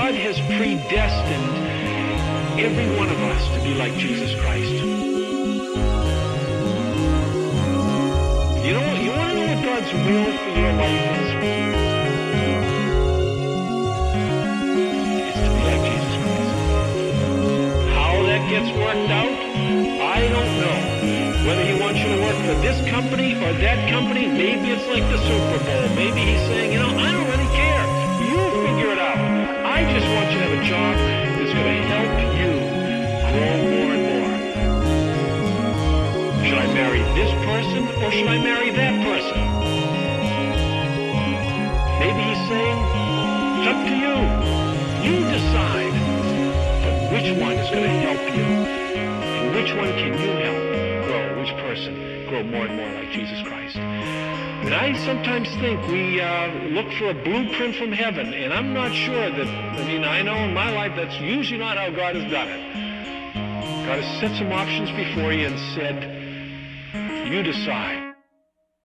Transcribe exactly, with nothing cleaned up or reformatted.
God has predestined every one of us to be like Jesus Christ. You know what? You want to know what God's will for your life is? It's to be like Jesus Christ. How that gets worked out, I don't know. Whether he wants you to work for this company or that company, maybe it's like the Super Bowl. Maybe he's saying, you know, I don't really care. You figure it out. I just want you to have a job that's going to help you grow more and more. Should I marry this person or should I marry that person? Maybe he's saying, it's up to you. You decide. But which one is going to help you? And which one can you help grow? Which person grow more and more like Jesus Christ? And I sometimes think we uh, look for a blueprint from heaven, and I'm not sure that, I mean, I know in my life that's usually not how God has done it. God has set some options before you and said, you decide.